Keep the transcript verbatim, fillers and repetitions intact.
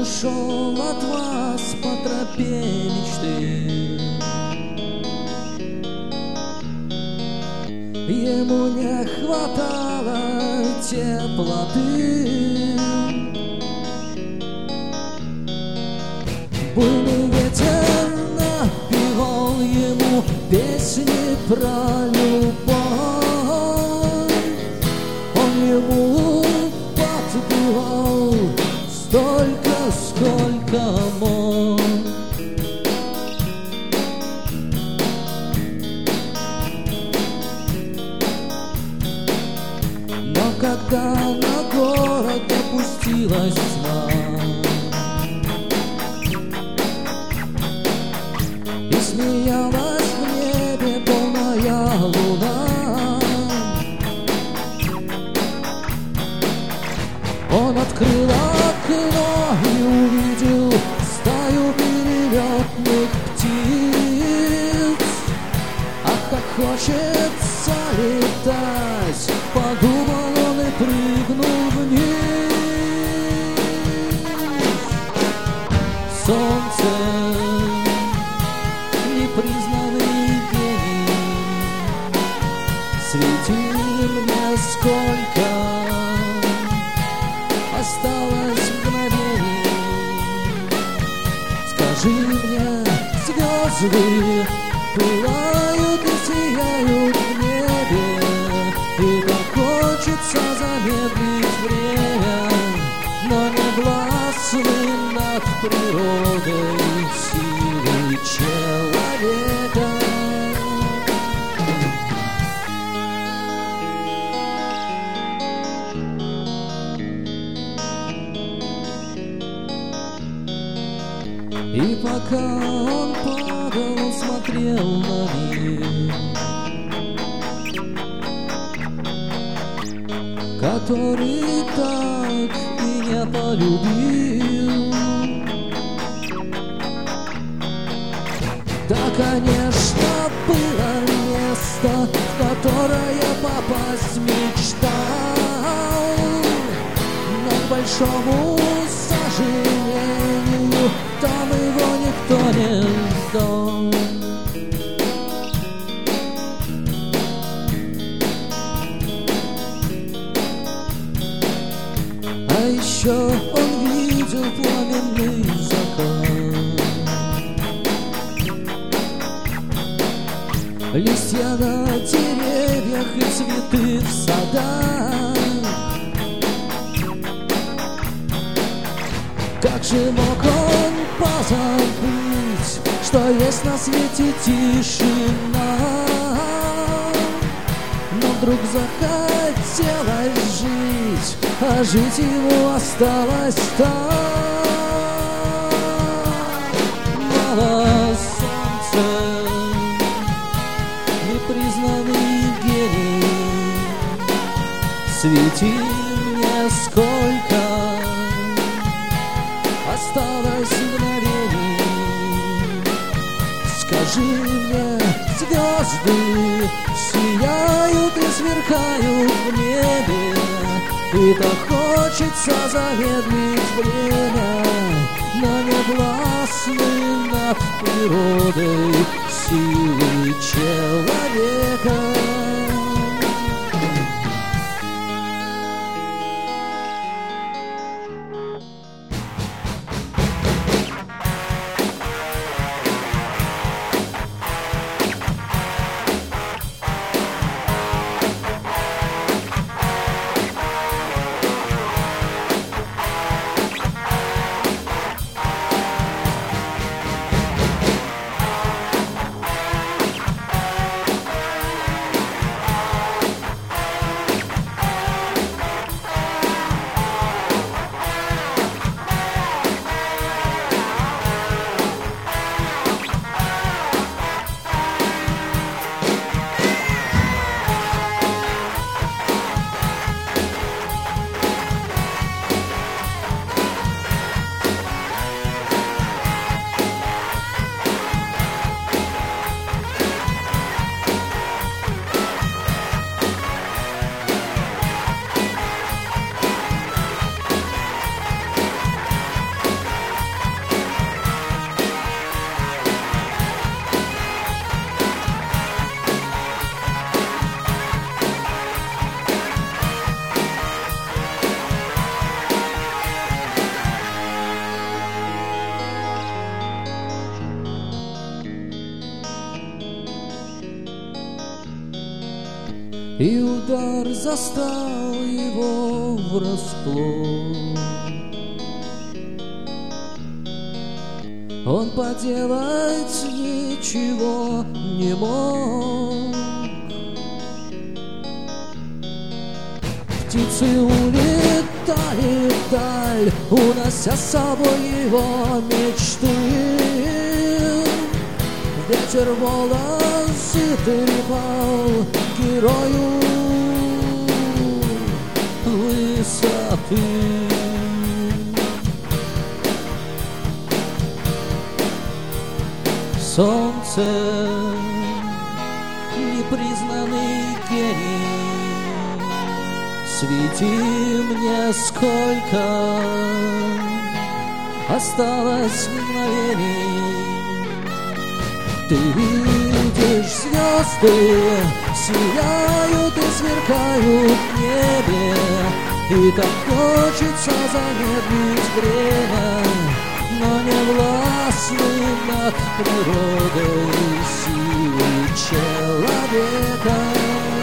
ушел от вас по тропе мечты. Ему не хватало теплоты. Буйный ветер напевал ему песни про любовь. Он ему подпевал столько, сколько мог. Но когда на город опустилась тьма и смеялась в небе полная луна, он открыл окно и увидел стаю перелетных птиц. Ах, как хочется летать, подумал он и прыгнул вниз. Солнце, непризнанный гений, свети мне, сколько осталось мгновений. Скажи мне, звезды пылают и сияют в небе, и так хочется замедлить время, но не властны над природой силы человека. И пока он падал, он смотрел на мир, который так и не полюбил. Да, конечно, было место, в которое попасть мечтал, но к большому сожалению там его никто не ждал. А еще он видел пламенный закат, листья на деревьях и цветы в садах. Как же мог он позабыть, что есть на свете тишина? Но вдруг захотелось жить, а жить ему осталось там. Мало солнца, непризнанный гений, свети мне, сколько осталось мгновений. Скажи мне, звезды сияют и сверкают в небе, и так хочется замедлить время, но не властны над природой силы человека. и удар застал его врасплох. Он поделать ничего не мог. Птицы улетали вдаль, унося с собой его мечты. Ветер волосы трепал герою высоты. Солнце, непризнанный гений, свети мне, сколько осталось мгновений. Ты видишь, звезды сияют и сверкают в небе, и так хочется замедлить время, но не властны над природой силы человека.